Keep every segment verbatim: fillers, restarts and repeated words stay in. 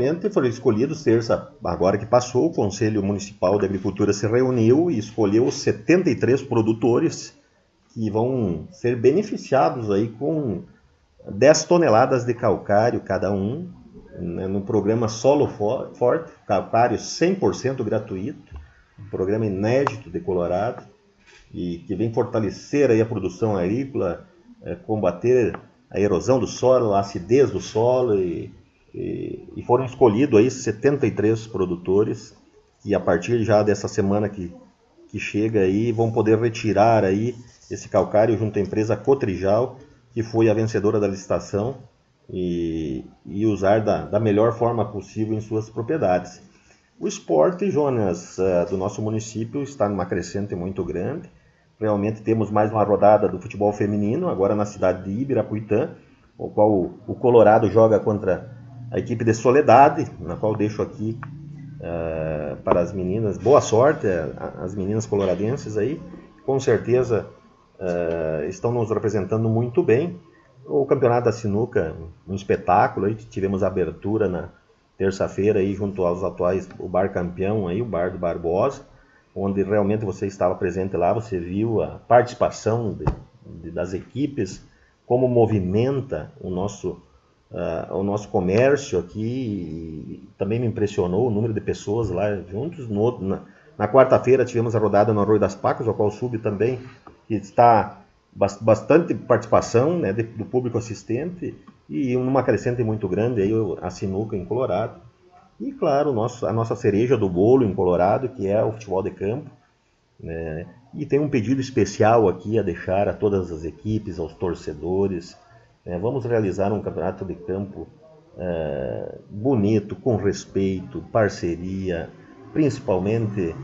realmente foram escolhidos terça, agora que passou, o Conselho Municipal de Agricultura se reuniu e escolheu os setenta e três produtores que vão ser beneficiados aí com dez toneladas de calcário cada um, né, no programa Solo Forte, calcário cem por cento gratuito, um programa inédito de Colorado, e que vem fortalecer aí a produção agrícola, é, combater a erosão do solo, a acidez do solo, e, e, e foram escolhidos aí setenta e três produtores que a partir já dessa semana que, que chega aí vão poder retirar aí esse calcário junto à empresa Cotrijal, que foi a vencedora da licitação, e, e usar da, da melhor forma possível em suas propriedades. O esporte, Jonas, do nosso município está numa crescente muito grande. Realmente temos mais uma rodada do futebol feminino, agora na cidade de Ibirapuitã, o qual o Colorado joga contra a equipe de Soledade, na qual deixo aqui uh, para as meninas, boa sorte, as meninas coloradenses aí, com certeza uh, estão nos representando muito bem. O campeonato da sinuca, um espetáculo, aí tivemos a abertura na terça-feira aí junto aos atuais, o bar campeão aí, o bar do Barbosa, onde realmente você estava presente lá, você viu a participação de, de, das equipes, como movimenta o nosso, uh, o nosso comércio aqui. Também me impressionou o número de pessoas lá juntos. No, na na quarta-feira tivemos a rodada no Arroio das Pacas, ao qual soube também, que está bastante participação, né, de, do público assistente, e uma crescente muito grande, aí, a sinuca em Colorado. E, claro, o nosso, a nossa cereja do bolo em Colorado, que é o futebol de campo, né? E tem um pedido especial aqui a deixar a todas as equipes, aos torcedores, né? Vamos realizar um campeonato de campo é, bonito, com respeito, parceria, principalmente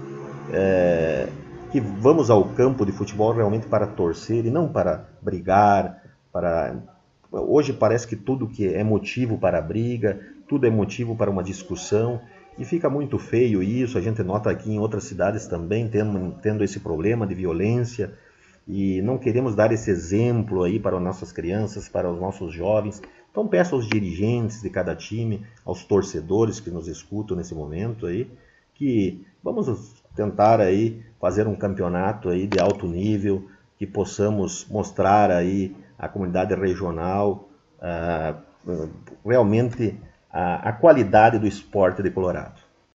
é, que vamos ao campo de futebol realmente para torcer e não para brigar. Para... Hoje parece que tudo que é motivo para briga, tudo é motivo para uma discussão, e fica muito feio isso. A gente nota aqui em outras cidades também tendo, tendo esse problema de violência, e não queremos dar esse exemplo aí para as nossas crianças, para os nossos jovens. Então peço aos dirigentes de cada time, aos torcedores que nos escutam nesse momento aí, que vamos tentar aí fazer um campeonato aí de alto nível, que possamos mostrar aí à comunidade regional uh, realmente a, a qualidade do esporte de Colorado.